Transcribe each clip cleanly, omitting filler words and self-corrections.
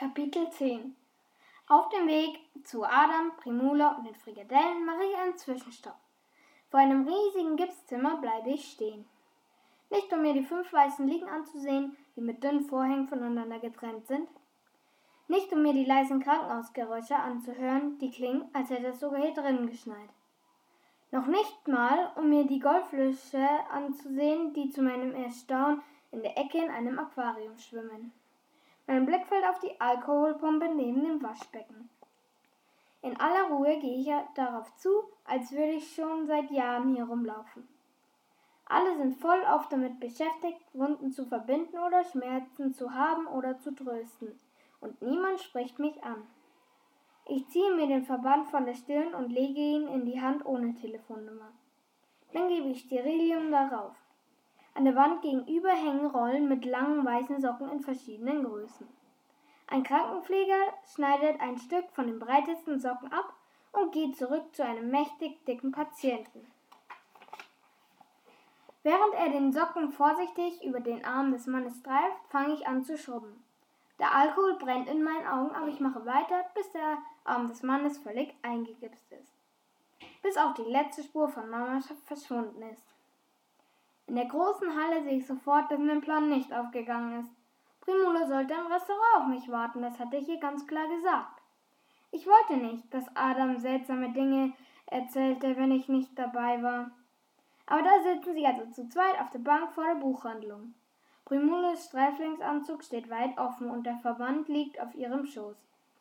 Kapitel 10. Auf dem Weg zu Adam, Primula und den Frikadellen mache ich einen Zwischenstopp. Vor einem riesigen Gipszimmer bleibe ich stehen. Nicht um mir die 5 weißen Liegen anzusehen, die mit dünnen Vorhängen voneinander getrennt sind. Nicht um mir die leisen Krankenhausgeräusche anzuhören, die klingen, als hätte es sogar hier drinnen geschneit. Noch nicht mal, um mir die Goldfische anzusehen, die zu meinem Erstaunen in der Ecke in einem Aquarium schwimmen. Mein Blick fällt auf die Alkoholpumpe neben dem Waschbecken. In aller Ruhe gehe ich darauf zu, als würde ich schon seit Jahren hier rumlaufen. Alle sind vollauf damit beschäftigt, Wunden zu verbinden oder Schmerzen zu haben oder zu trösten. Und niemand spricht mich an. Ich ziehe mir den Verband von der Stirn und lege ihn in die Hand ohne Telefonnummer. Dann gebe ich Sterilium darauf. An der Wand gegenüber hängen Rollen mit langen weißen Socken in verschiedenen Größen. Ein Krankenpfleger schneidet ein Stück von den breitesten Socken ab und geht zurück zu einem mächtig dicken Patienten. Während er den Socken vorsichtig über den Arm des Mannes streift, fange ich an zu schrubben. Der Alkohol brennt in meinen Augen, aber ich mache weiter, bis der Arm des Mannes völlig eingegipst ist. Bis auch die letzte Spur von Mama verschwunden ist. In der großen Halle sehe ich sofort, dass mein Plan nicht aufgegangen ist. Primula sollte im Restaurant auf mich warten, das hatte ich ihr ganz klar gesagt. Ich wollte nicht, dass Adam seltsame Dinge erzählte, wenn ich nicht dabei war. Aber da sitzen sie also zu zweit auf der Bank vor der Buchhandlung. Primulas Sträflingsanzug steht weit offen und der Verband liegt auf ihrem Schoß.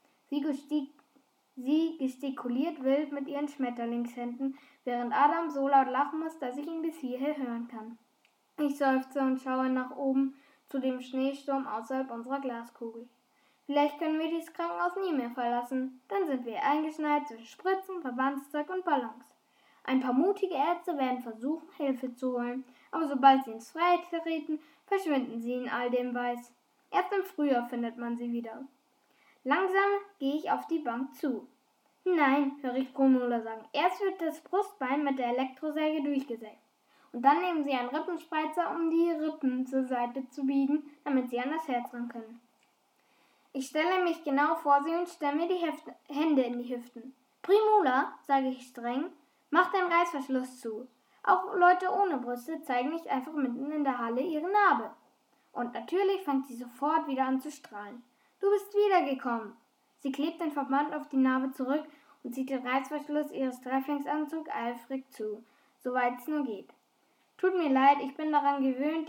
Sie gestikuliert wild mit ihren Schmetterlingshänden, während Adam so laut lachen muss, dass ich ihn bis hierher hören kann. Ich seufze und schaue nach oben zu dem Schneesturm außerhalb unserer Glaskugel. Vielleicht können wir dieses Krankenhaus nie mehr verlassen. Dann sind wir eingeschneit zwischen Spritzen, Verbandszeug und Ballons. Ein paar mutige Ärzte werden versuchen, Hilfe zu holen, aber sobald sie ins Freie treten, verschwinden sie in all dem Weiß. Erst im Frühjahr findet man sie wieder. Langsam gehe ich auf die Bank zu. Nein, höre ich Primula sagen. Erst wird das Brustbein mit der Elektrosäge durchgesägt. Und dann nehmen sie einen Rippenspreizer, um die Rippen zur Seite zu biegen, damit sie an das Herz ran können. Ich stelle mich genau vor sie und stelle mir die Hände in die Hüften. Primula, sage ich streng, mach den Reißverschluss zu. Auch Leute ohne Brüste zeigen nicht einfach mitten in der Halle ihre Narbe. Und natürlich fängt sie sofort wieder an zu strahlen. Du bist wiedergekommen. Sie klebt den Verband auf die Narbe zurück und zieht den Reißverschluss ihres Sträflingsanzugs eifrig zu, soweit es nur geht. Tut mir leid, ich bin daran gewöhnt,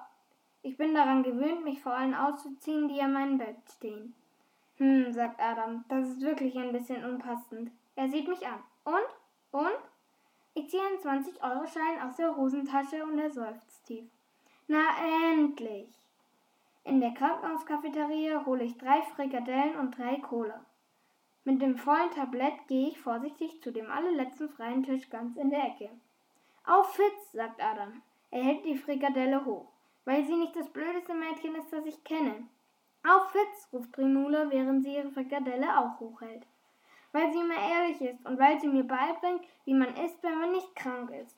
mich vor allen auszuziehen, die an meinem Bett stehen. Sagt Adam, das ist wirklich ein bisschen unpassend. Er sieht mich an. Und? Ich ziehe einen 20-Euro-Schein aus der Hosentasche und er seufzt tief. Na endlich! In der Krankenhauskafeteria hole ich 3 Frikadellen und 3 Cola. Mit dem vollen Tablett gehe ich vorsichtig zu dem allerletzten freien Tisch ganz in der Ecke. Auf Fitz, sagt Adam. Er hält die Frikadelle hoch, weil sie nicht das blödeste Mädchen ist, das ich kenne. Auf Fitz, ruft Primula, während sie ihre Frikadelle auch hochhält. Weil sie immer ehrlich ist und weil sie mir beibringt, wie man isst, wenn man nicht krank ist.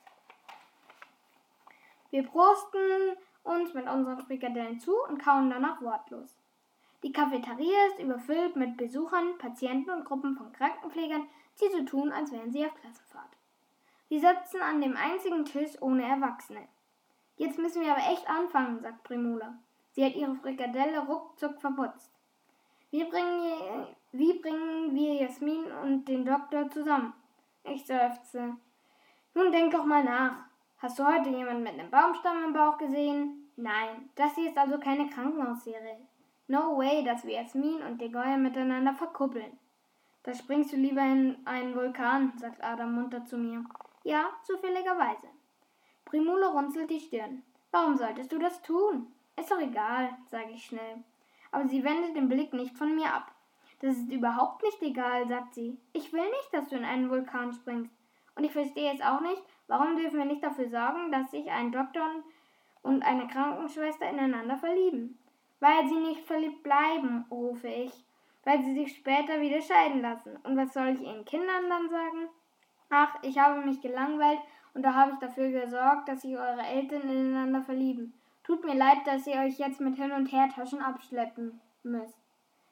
Wir prosten uns mit unseren Frikadellen zu und kauen danach wortlos. Die Cafeteria ist überfüllt mit Besuchern, Patienten und Gruppen von Krankenpflegern, die so tun, als wären sie auf Klassenfahrt. Wir sitzen an dem einzigen Tisch ohne Erwachsene. Jetzt müssen wir aber echt anfangen, sagt Primula. Sie hat ihre Frikadelle ruckzuck verputzt. Wie bringen wir Jasmin und den Doktor zusammen? Ich seufze. Nun denk doch mal nach. Hast du heute jemanden mit einem Baumstamm im Bauch gesehen? Nein, das hier ist also keine Krankenhausserie. No way, dass wir Jasmin und Degoya miteinander verkuppeln. Da springst du lieber in einen Vulkan, sagt Adam munter zu mir. Ja, zufälligerweise. Primula runzelt die Stirn. Warum solltest du das tun? Ist doch egal, sage ich schnell. Aber sie wendet den Blick nicht von mir ab. Das ist überhaupt nicht egal, sagt sie. Ich will nicht, dass du in einen Vulkan springst. Und ich verstehe es auch nicht, warum dürfen wir nicht dafür sorgen, dass sich ein Doktor und eine Krankenschwester ineinander verlieben? Weil sie nicht verliebt bleiben, rufe ich. Weil sie sich später wieder scheiden lassen. Und was soll ich ihren Kindern dann sagen? Ach, ich habe mich gelangweilt und da habe ich dafür gesorgt, dass sich eure Eltern ineinander verlieben. Tut mir leid, dass ihr euch jetzt mit Hin- und Hertaschen abschleppen müsst.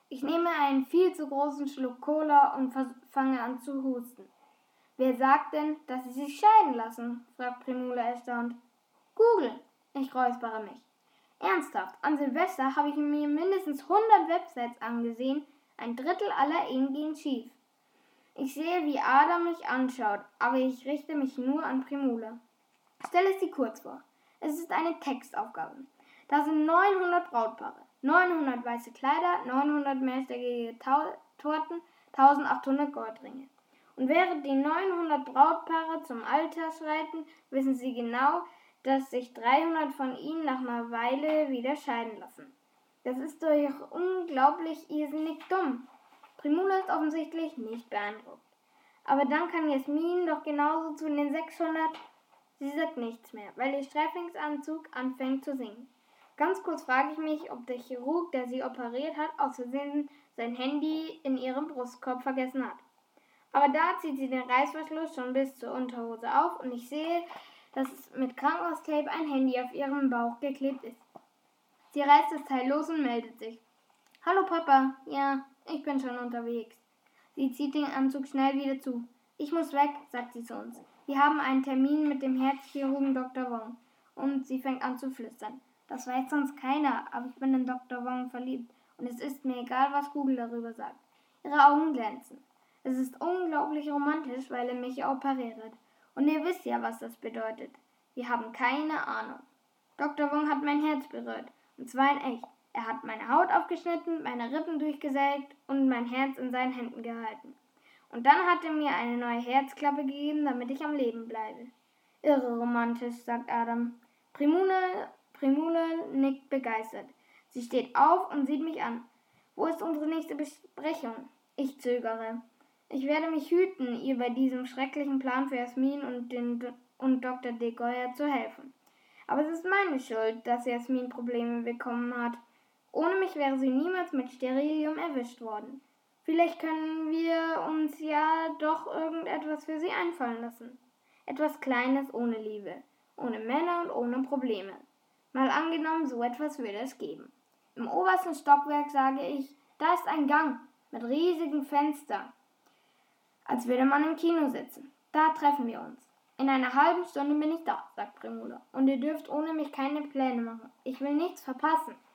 Ich nehme einen viel zu großen Schluck Cola und fange an zu husten. Wer sagt denn, dass Sie sich scheiden lassen? Fragt Primula erstaunt. Google. Ich räuspere mich. Ernsthaft, an Silvester habe ich mir mindestens 100 Websites angesehen, ein Drittel aller Ehen gehen schief. Ich sehe, wie Adam mich anschaut, aber ich richte mich nur an Primula. Stelle es dir kurz vor. Es ist eine Textaufgabe. Da sind 900 Brautpaare, 900 weiße Kleider, 900 mehrstöckige Torten, 1800 Goldringe. Und während die 900 Brautpaare zum Altar schreiten, wissen sie genau, dass sich 300 von ihnen nach einer Weile wieder scheiden lassen. Das ist doch unglaublich irrsinnig dumm. Primula ist offensichtlich nicht beeindruckt. Aber dann kann Jasmin doch genauso zu den 600... Sie sagt nichts mehr, weil ihr Sträflingsanzug anfängt zu singen. Ganz kurz frage ich mich, ob der Chirurg, der sie operiert hat, aus Versehen sein Handy in ihrem Brustkorb vergessen hat. Aber da zieht sie den Reißverschluss schon bis zur Unterhose auf und ich sehe, dass mit Krankenhaustape ein Handy auf ihrem Bauch geklebt ist. Sie reißt das Teil los und meldet sich. Hallo Papa, ja, ich bin schon unterwegs. Sie zieht den Anzug schnell wieder zu. Ich muss weg, sagt sie zu uns. Wir haben einen Termin mit dem Herzchirurgen Dr. Wong. Und sie fängt an zu flüstern. Das weiß sonst keiner, aber ich bin in Dr. Wong verliebt. Und es ist mir egal, was Google darüber sagt. Ihre Augen glänzen. Es ist unglaublich romantisch, weil er mich operiert. Und ihr wisst ja, was das bedeutet. Wir haben keine Ahnung. Dr. Wong hat mein Herz berührt. Und zwar in echt. Er hat meine Haut aufgeschnitten, meine Rippen durchgesägt und mein Herz in seinen Händen gehalten. Und dann hat er mir eine neue Herzklappe gegeben, damit ich am Leben bleibe. Irre romantisch, sagt Adam. Primula nickt begeistert. Sie steht auf und sieht mich an. Wo ist unsere nächste Besprechung? Ich zögere. Ich werde mich hüten, ihr bei diesem schrecklichen Plan für Jasmin und Dr. de Goya zu helfen. Aber es ist meine Schuld, dass Jasmin Probleme bekommen hat. Ohne mich wäre sie niemals mit Sterilium erwischt worden. Vielleicht können wir uns ja doch irgendetwas für sie einfallen lassen. Etwas Kleines ohne Liebe, ohne Männer und ohne Probleme. Mal angenommen, so etwas würde es geben. Im obersten Stockwerk sage ich, da ist ein Gang mit riesigen Fenstern, als würde man im Kino sitzen. Da treffen wir uns. In einer halben Stunde bin ich da, sagt Primula. Und ihr dürft ohne mich keine Pläne machen. Ich will nichts verpassen.